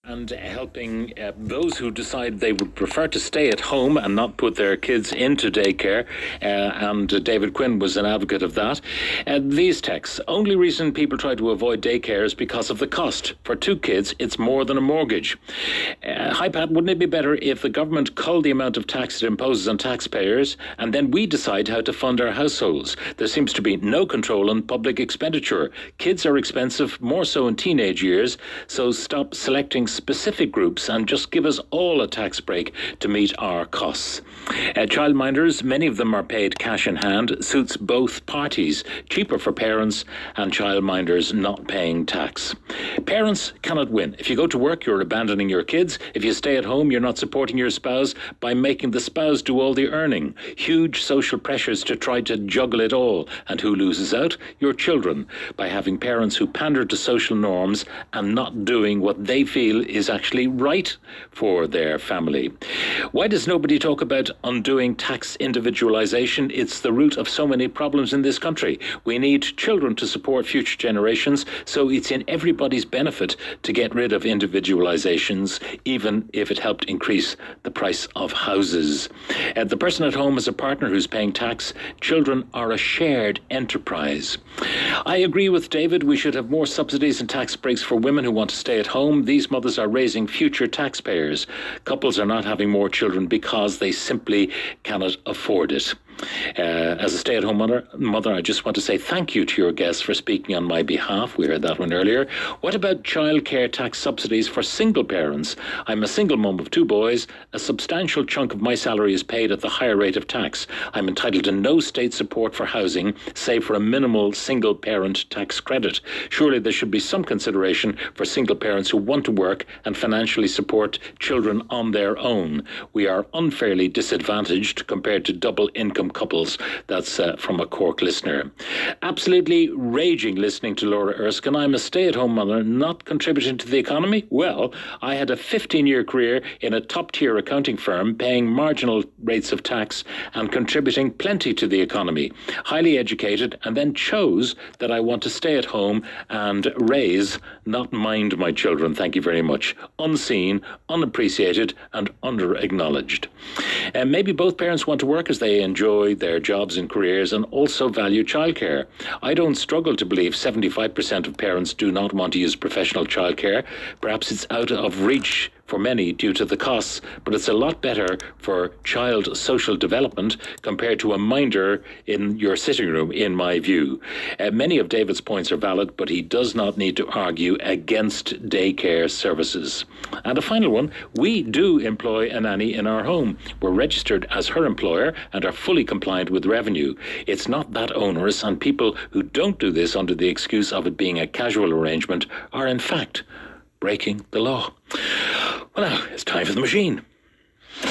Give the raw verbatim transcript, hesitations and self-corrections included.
and helping uh, those who decide they would prefer to stay at home and not put their kids into daycare. Uh, and uh, David Quinn was an advocate of that. Uh, these texts: only reason people try to avoid daycare is because of the cost. For two kids, it's more than a mortgage. Uh, hi Pat, wouldn't it be better if the government culled the amount of tax it imposes on taxpayers and then we decide how to fund our households? There seems to be no control on public expenditure. Kids are expensive, more so in teenage years, so stop selecting specific groups and just give us all a tax break to meet our costs. Uh, childminders, many of them are paid cash in hand, suits both parties. Cheaper for parents and childminders not paying tax. Parents cannot win. If you go to work, you're abandoning your kids. If you stay at home, you're not supporting your spouse by making the spouse do all the earning. Huge social pressures to try to juggle it all. And who loses out? Your children, by having parents who pander to social norms and not doing what they feel is actually right for their family. Why does nobody talk about undoing tax individualisation? It's the root of so many problems in this country. We need children to support future generations, so it's in everybody's benefit to get rid of individualisations, even if it helped increase the price of houses. Uh, the person at home is a partner who's paying tax. Children are a shared enterprise. I agree with David. We should have more subsidies and tax breaks for women who want to stay at home. These mothers are raising future taxpayers. Couples are not having more children because they simply cannot afford it. Uh, as a stay-at-home mother, mother, I just want to say thank you to your guests for speaking on my behalf. We heard that one earlier. What about childcare tax subsidies for single parents? I'm a single mum of two boys. A substantial chunk of my salary is paid at the higher rate of tax. I'm entitled to no state support for housing, save for a minimal single-parent tax credit. Surely there should be some consideration for single parents who want to work and financially support children on their own. We are unfairly disadvantaged compared to double-income couples. That's uh, from a Cork listener. Absolutely raging listening to Laura Erskine. I'm a stay-at-home mother, not contributing to the economy. Well, I had a fifteen-year career in a top-tier accounting firm, paying marginal rates of tax and contributing plenty to the economy. Highly educated, and then chose that I want to stay at home and raise, not mind my children. Thank you very much. Unseen, unappreciated, and under-acknowledged. And maybe both parents want to work as they enjoy their jobs and careers and also value childcare. I don't struggle to believe seventy-five percent of parents do not want to use professional childcare. Perhaps it's out of reach for many due to the costs, but it's a lot better for child social development compared to a minder in your sitting room, in my view. Uh, many of David's points are valid, but he does not need to argue against daycare services. And a final one: we do employ a nanny in our home. We're registered as her employer and are fully compliant with revenue. It's not that onerous, and people who don't do this under the excuse of it being a casual arrangement are in fact breaking the law. Well, now it's time for the machine.